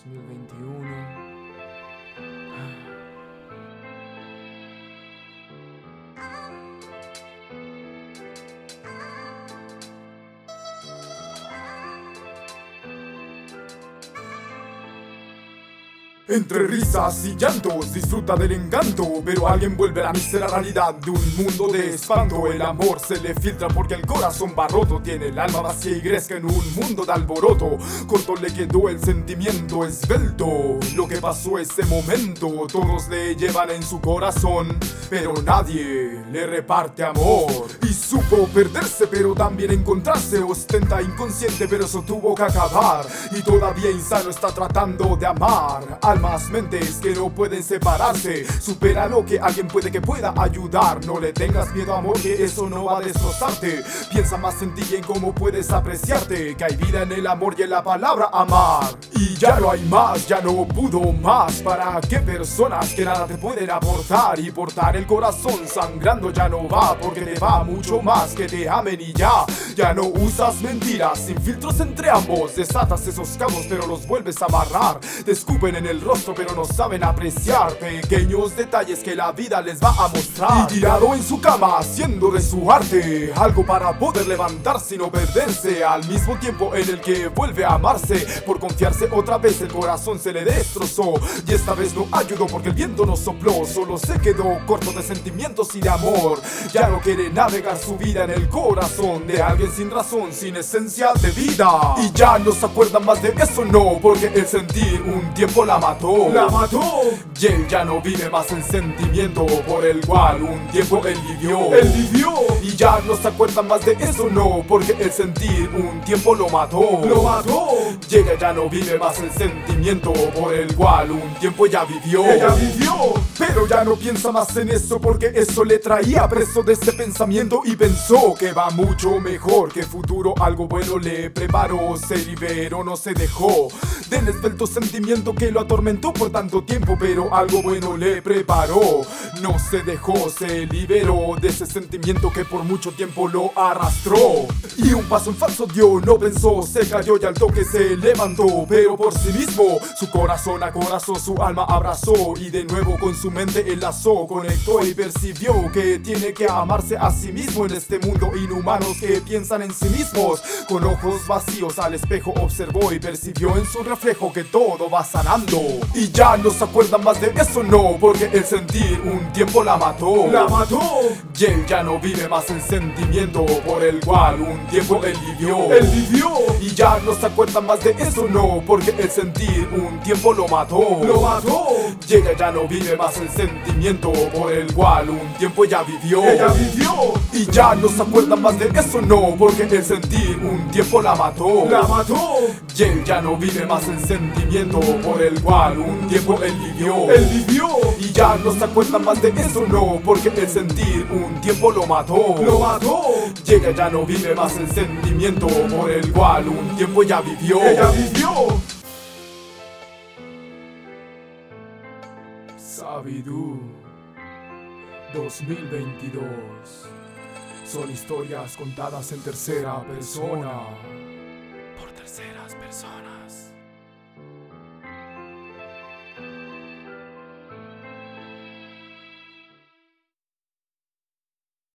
2021. Entre risas y llantos disfruta del encanto, pero alguien vuelve a la mísera realidad de un mundo de espanto. El amor se le filtra porque el corazón va roto, tiene el alma vacía y gresca en un mundo de alboroto. Corto le quedó el sentimiento esbelto, lo que pasó ese momento. Todos le llevan en su corazón, pero nadie le reparte amor. Y supo perderse pero también encontrarse, ostenta inconsciente pero eso tuvo que acabar. Y todavía insano está tratando de amar. Almas, mentes que no pueden separarse. Supera lo que alguien puede que pueda ayudar. No le tengas miedo, amor, que eso no va a destrozarte. Piensa más en ti y en cómo puedes apreciarte, que hay vida en el amor y en la palabra amar. Y ya no hay más, ya no pudo más. ¿Para qué personas que nada te pueden aportar? Y portar el corazón sangrando ya no va, porque te va mucho más que te amen y ya. Ya no usas mentiras, sin filtros entre ambos. Desatas esos cabos pero los vuelves a amarrar. Te escupen en el rostro pero no saben apreciar pequeños detalles que la vida les va a mostrar. Y tirado en su cama haciendo de su arte algo para poder levantarse y no perderse, al mismo tiempo en el que vuelve a amarse. Por confiarse otra vez el corazón se le destrozó, y esta vez no ayudó porque el viento no sopló. Solo se quedó corto de sentimientos y de amor. Ya no quiere navegar su vida en el corazón de alguien sin razón, sin esencia de vida. Y ya no se acuerda más de eso, no, porque el sentir un tiempo la mató. Y él ya no vive más el sentimiento por el cual un tiempo él vivió. Y ya no se acuerda más de eso, no, porque el sentir un tiempo lo mató. Y ella ya no vive más el sentimiento por el cual un tiempo ella vivió. Pero ya no piensa más en eso porque eso le traía preso de ese pensamiento. Y pensó que va mucho mejor, que futuro algo bueno le preparó. Se liberó, no se dejó del esbelto sentimiento que lo atormentó por tanto tiempo, pero algo bueno le preparó. No se dejó, se liberó de ese sentimiento que por mucho tiempo lo arrastró. Y un paso en falso dio, no pensó, se cayó y al toque se levantó. Pero por sí mismo, su corazón a corazón, su alma abrazó. Y de nuevo con su mente enlazó, conectó y percibió que tiene que amarse a sí mismo en este mundo. Inhumanos que piensan en sí mismos, con ojos vacíos al espejo observó y percibió en su reflejo que todo va sanando. Y ya no se acuerda más de eso, no, porque el sentir un tiempo la mató. Y él ya no vive más el sentimiento por el cual un tiempo él vivió. Y ya no se acuerda más de eso, no, porque el sentir un tiempo lo mató. Y ella ya no vive más el sentimiento por el cual un tiempo ella vivió. Y ya no se acuerda más de eso, no, porque el sentir un tiempo la mató. Y él ya no vive más el sentimiento por el cual un tiempo él vivió. Y ya no se acuerda más de eso, no, porque el sentir un tiempo lo mató. Y ella ya no vive más el sentimiento por el cual un tiempo ella vivió. Sabidú 2022. Son historias contadas en tercera persona por terceras personas.